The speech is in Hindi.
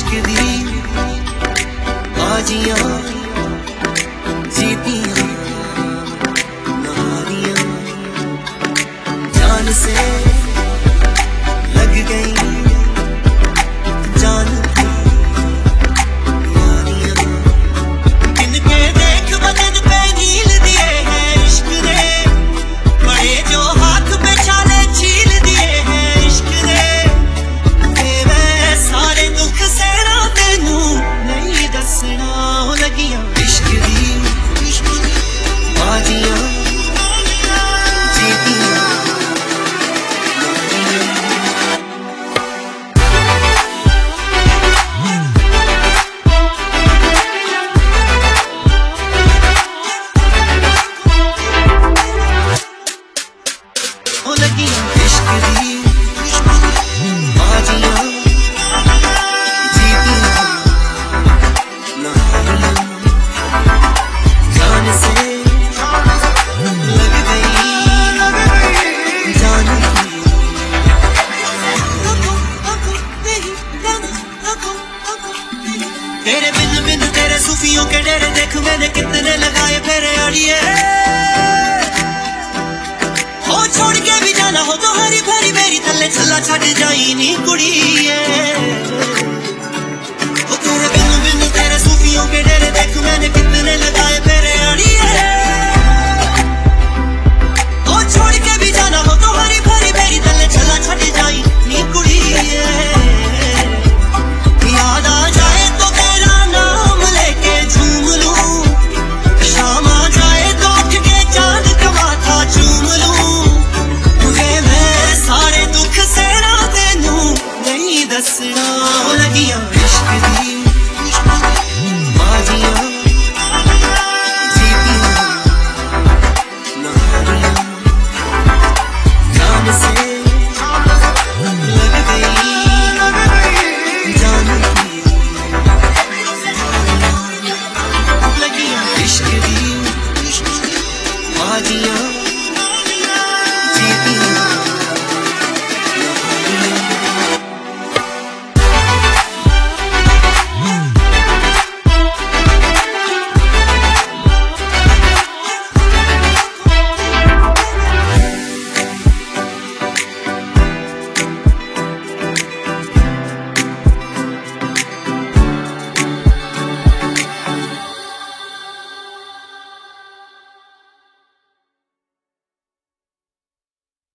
इश्क दी बाजियां जीतियां नहारियां जान से लग गई जान की यारियां इनके देख बदन पे नील दिए हैं इश्क ने बड़े जो हाथ पे छाले छील दिए हैं इश्क ने मैं सारे दुख सहना तेनू नहीं दसना लगियां इश्क दी बाजियां जीतियां लगियां इश्क दी बाजियां जीतियां नहारियां जान से लग गई जान की तेरे बिन बिन तेरे सूफियों के डेरे देख मैंने कितने लगाए फेरे अड़िए हो छोड़ के भी जाना हो तो हरी भरी मेरी थल्ले छल्ला छड़ जाई नी कुड़िए।